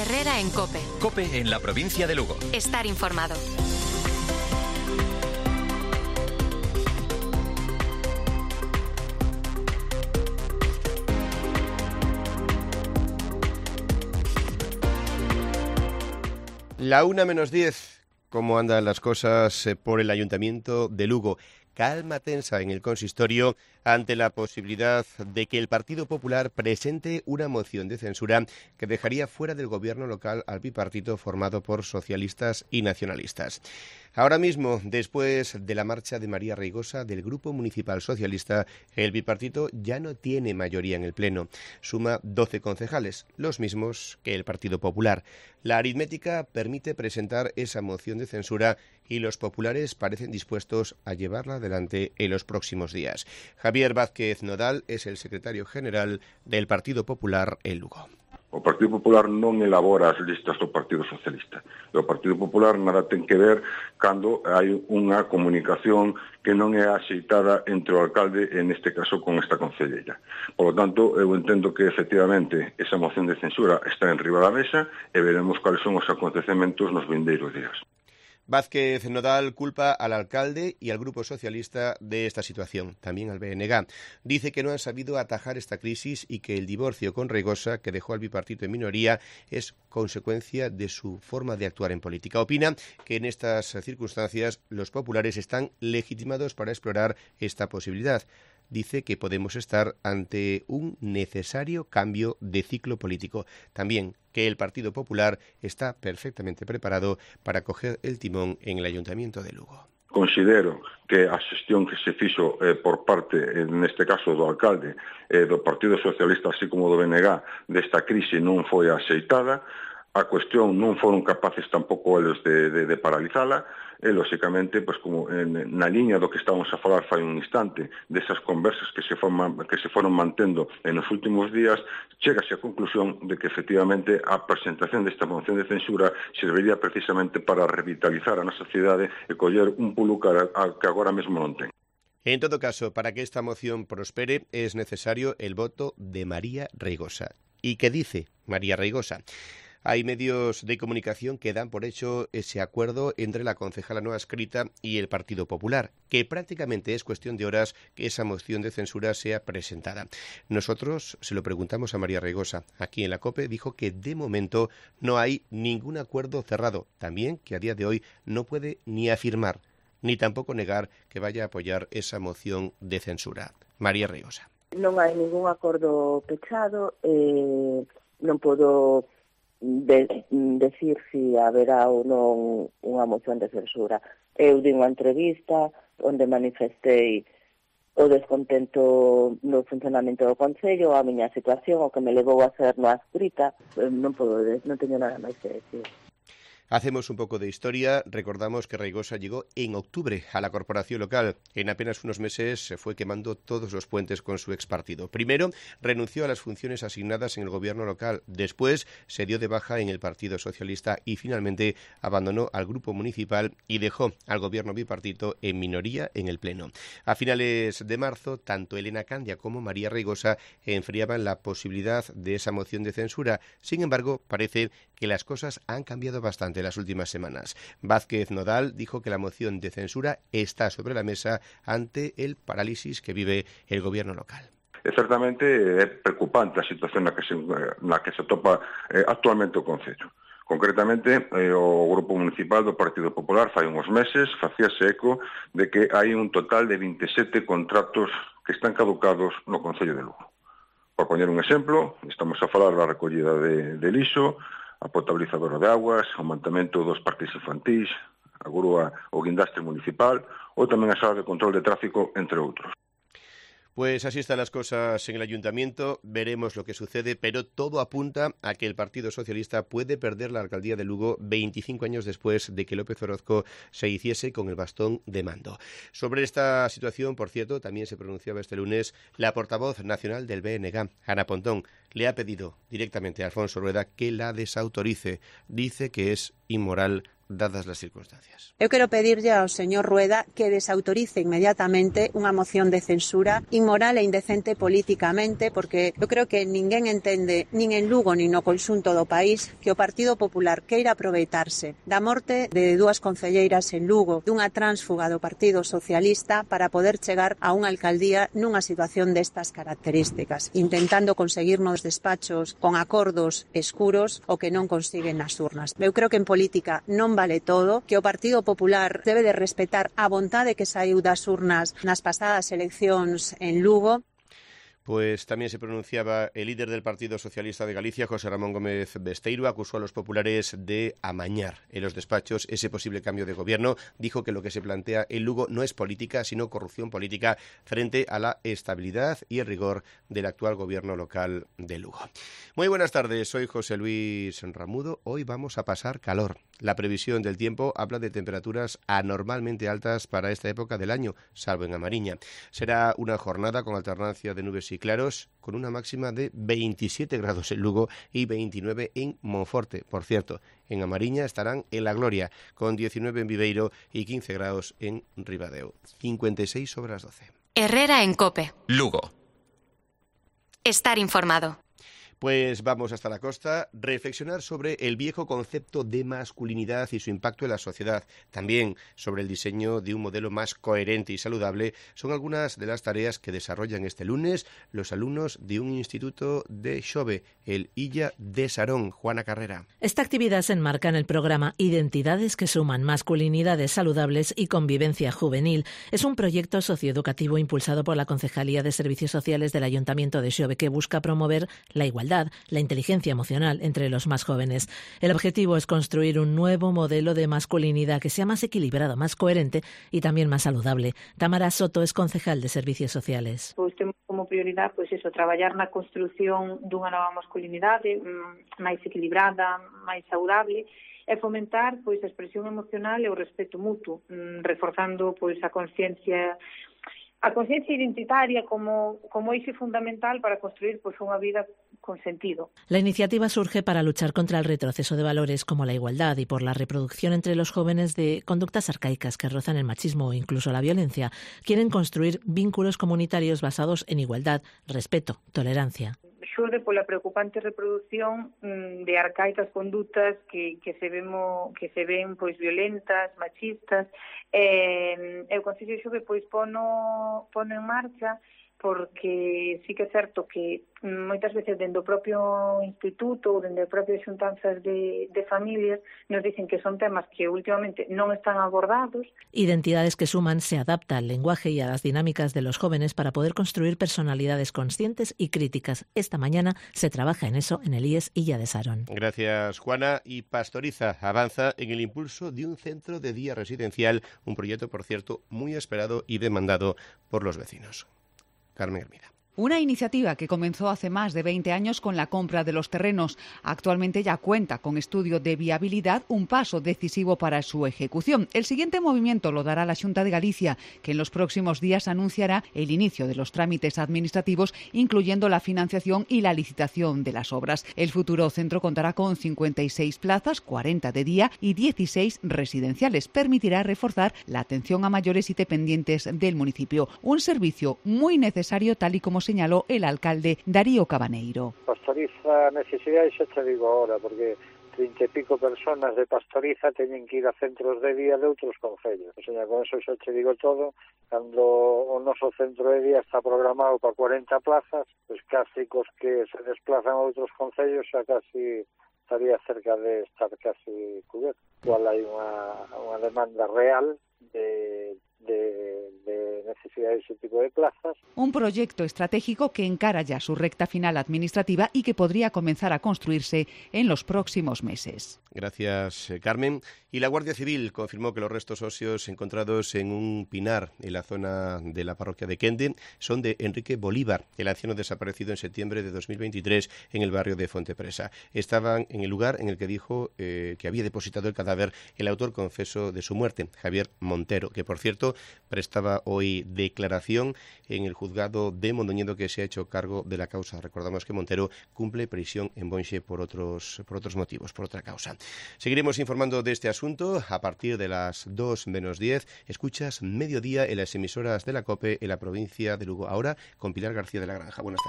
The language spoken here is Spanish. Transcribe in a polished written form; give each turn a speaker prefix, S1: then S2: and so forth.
S1: Herrera en COPE.
S2: COPE en la provincia de Lugo.
S1: Estar informado.
S3: La 1:10, ¿cómo andan las cosas por el Ayuntamiento de Lugo? Calma tensa en el consistorio ante la posibilidad de que el Partido Popular presente una moción de censura que dejaría fuera del gobierno local al bipartito formado por socialistas y nacionalistas. Ahora mismo, después de la marcha de María Reigosa del Grupo Municipal Socialista, el bipartito ya no tiene mayoría en el Pleno. Suma 12 concejales, los mismos que el Partido Popular. La aritmética permite presentar esa moción de censura y los populares parecen dispuestos a llevarla adelante en los próximos días. Javier Vázquez Nodal es el secretario general del Partido Popular en Lugo.
S4: O Partido Popular non elabora as listas do Partido Socialista. E o Partido Popular nada ten que ver cando hai unha comunicación que non é axeitada entre o alcalde, en este caso con esta concelleira. Por lo tanto, eu entendo que efectivamente esa moción de censura está en riba da mesa e veremos cuáles son os acontecementos nos vindeiros días.
S3: Vázquez Nodal culpa al alcalde y al Grupo Socialista de esta situación, también al BNG. Dice que no han sabido atajar esta crisis y que el divorcio con Reigosa, que dejó al bipartito en minoría, es consecuencia de su forma de actuar en política. Opina que en estas circunstancias los populares están legitimados para explorar esta posibilidad. Dice que podemos estar ante un necesario cambio de ciclo político. También que el Partido Popular está perfectamente preparado para coger el timón en el Ayuntamiento de Lugo.
S4: Considero que a xestión que se fixo por parte, neste caso, do alcalde, do Partido Socialista, así como do BNG, desta crise non foi axeitada. A cuestión non foron capaces tampouco eles de paralizala, e, lóxicamente, pues, como na liña do que estábamos a falar fai un instante, desas conversas que se foron mantendo en os últimos días, chegase á conclusión de que, efectivamente, a presentación desta moción de censura serviría precisamente para revitalizar a nosa cidade e coller un pulo que agora mesmo non ten.
S3: En todo caso, para que esta moción prospere es necesario el voto de María Reigosa. ¿Y qué dice María Reigosa? Hay medios de comunicación que dan por hecho ese acuerdo entre la concejala no adscrita y el Partido Popular, que prácticamente es cuestión de horas que esa moción de censura sea presentada. Nosotros se lo preguntamos a María Reigosa. Aquí en la COPE dijo que de momento no hay ningún acuerdo cerrado. También que a día de hoy no puede ni afirmar ni tampoco negar que vaya a apoyar esa moción de censura. María Reigosa.
S5: Non hai ningún acordo pechado, non podo decir si haberá ou non unha moción de censura. Eu di unha entrevista onde manifestei o descontento no funcionamento do Concello, a miña situación, o que me levou a ser no adscrita. Non teño nada máis que decir.
S3: Hacemos un poco de historia. Recordamos que Reigosa llegó en octubre a la corporación local. En apenas unos meses se fue quemando todos los puentes con su expartido. Primero renunció a las funciones asignadas en el gobierno local. Después se dio de baja en el Partido Socialista y finalmente abandonó al grupo municipal y dejó al gobierno bipartito en minoría en el Pleno. A finales de marzo, tanto Elena Candia como María Reigosa enfriaban la posibilidad de esa moción de censura. Sin embargo, parece que las cosas han cambiado bastante las últimas semanas. Vázquez Nodal dijo que la moción de censura está sobre la mesa ante el parálisis que vive el gobierno local.
S4: Certamente é preocupante a situación na que se atopa actualmente o Concello. Concretamente, o Grupo Municipal do Partido Popular fai uns meses facíase eco de que hai un total de 27 contratos que están caducados no Concello de Lugo. Por poñer un exemplo, estamos a falar da recollida de lixo, a potabilizadora de aguas, o mantamento dos parques infantís, a grúa o guindastre municipal, ou tamén a sala de control de tráfico, entre outros.
S3: Pues así están las cosas en el Ayuntamiento, veremos lo que sucede, pero todo apunta a que el Partido Socialista puede perder la alcaldía de Lugo 25 años después de que López Orozco se hiciese con el bastón de mando. Sobre esta situación, por cierto, también se pronunciaba este lunes la portavoz nacional del BNG, Ana Pontón. Le ha pedido directamente a Alfonso Rueda que la desautorice. Dice que es inmoral dadas las circunstancias.
S1: Eu quero pedirlle ao señor Rueda que desautorice inmediatamente unha moción de censura inmoral e indecente políticamente, porque eu creo que ninguén entende, nin en Lugo nin no conxunto do país, que o Partido Popular queira aproveitarse da morte de dúas concelleiras en Lugo, dunha tránsfuga do Partido Socialista, para poder chegar a unha alcaldía nunha situación destas características, intentando conseguir nos despachos con acordos escuros o que non consiguen nas urnas. Eu creo que en política non vale todo, que o Partido Popular debe de respetar a vontade que saiu das urnas nas pasadas eleccións en Lugo.
S3: Pues también se pronunciaba el líder del Partido Socialista de Galicia, José Ramón Gómez Besteiro, acusó a los populares de amañar en los despachos ese posible cambio de gobierno. Dijo que lo que se plantea en Lugo no es política, sino corrupción política frente a la estabilidad y el rigor del actual gobierno local de Lugo. Muy buenas tardes, soy José Luis Ramudo. Hoy vamos a pasar calor. La previsión del tiempo habla de temperaturas anormalmente altas para esta época del año, salvo en A Mariña. Será una jornada con alternancia de nubes y claros, con una máxima de 27 grados en Lugo y 29 en Monforte. Por cierto, en A Mariña estarán en La Gloria, con 19 en Viveiro y 15 grados en Ribadeo. 56 sobre las 12.
S6: Herrera en COPE.
S2: Lugo.
S6: Estar informado.
S3: Pues vamos hasta la costa, reflexionar sobre el viejo concepto de masculinidad y su impacto en la sociedad. También sobre el diseño de un modelo más coherente y saludable. Son algunas de las tareas que desarrollan este lunes los alumnos de un instituto de Xove, el Illa de Sarón. Juana Carrera.
S7: Esta actividad se enmarca en el programa Identidades que suman masculinidades saludables y convivencia juvenil. Es un proyecto socioeducativo impulsado por la Concejalía de Servicios Sociales del Ayuntamiento de Xove que busca promover la igualdad, la inteligencia emocional entre los más jóvenes. El objetivo es construir un nuevo modelo de masculinidad que sea más equilibrado, más coherente y también más saludable. Tamara Soto es concejal de Servicios Sociales.
S8: Pois temos como prioridade traballar na construción dunha nova masculinidade máis equilibrada, máis saudable e fomentar a expresión emocional e o respeto mutuo, reforzando a conciencia identitaria como eixe fundamental para construir unha vida con sentido.
S7: La iniciativa surge para luchar contra el retroceso de valores como la igualdad y por la reproducción entre los jóvenes de conductas arcaicas que rozan el machismo o incluso la violencia. Quieren construir vínculos comunitarios basados en igualdad, respeto, tolerancia.
S8: Xurde pola preocupante reproducción de arcaicas condutas que se ven violentas, machistas. O Concello de Xove pono en marcha porque sí que é certo que moitas veces dende o propio instituto ou dende as propias xuntanzas de familias nos dicen que son temas que últimamente non están abordados.
S7: Identidades que suman se adapta al lenguaje y a las dinámicas de los jóvenes para poder construir personalidades conscientes y críticas. Esta mañana se trabaja en eso en el IES Illa de Sarón.
S3: Gracias, Juana. Y Pastoriza avanza en el impulso de un centro de día residencial, un proyecto, por cierto, muy esperado y demandado por los vecinos. Carmen Hermida.
S9: Una iniciativa que comenzó hace más de 20 años con la compra de los terrenos. Actualmente ya cuenta con estudio de viabilidad, un paso decisivo para su ejecución. El siguiente movimiento lo dará la Xunta de Galicia, que en los próximos días anunciará el inicio de los trámites administrativos, incluyendo la financiación y la licitación de las obras. El futuro centro contará con 56 plazas, 40 de día y 16 residenciales. Permitirá reforzar la atención a mayores y dependientes del municipio. Un servicio muy necesario, tal y como señaló el alcalde Darío Cabaneiro.
S10: Pastoriza necesidade xa te digo ahora, porque 30 e pico personas de Pastoriza teñen que ir a centros de día de outros concellos. O sea, con eso xa te digo todo. Cando o noso centro de día está programado para 40 plazas, pues casi cos que se desplazan a outros concellos xa casi estaría cerca de estar casi cubierto. Cual hai unha demanda real de necesidad de ese tipo de plazas.
S9: Un proyecto estratégico que encara ya su recta final administrativa y que podría comenzar a construirse en los próximos meses.
S3: Gracias, Carmen. Y la Guardia Civil confirmó que los restos óseos encontrados en un pinar en la zona de la parroquia de Quende son de Enrique Bolívar, el anciano desaparecido en septiembre de 2023 en el barrio de Fontepresa. Estaban en el lugar en el que dijo que había depositado el cadáver el autor confeso de su muerte, Javier Montero, que por cierto Montero prestaba hoy declaración en el juzgado de Mondoñedo, que se ha hecho cargo de la causa. Recordamos que Montero cumple prisión en Bonxe por otros motivos, por otra causa. Seguiremos informando de este asunto a partir de las 2 menos 10. Escuchas Mediodía en las emisoras de la COPE en la provincia de Lugo. Ahora con Pilar García de la Granja. Buenas tardes.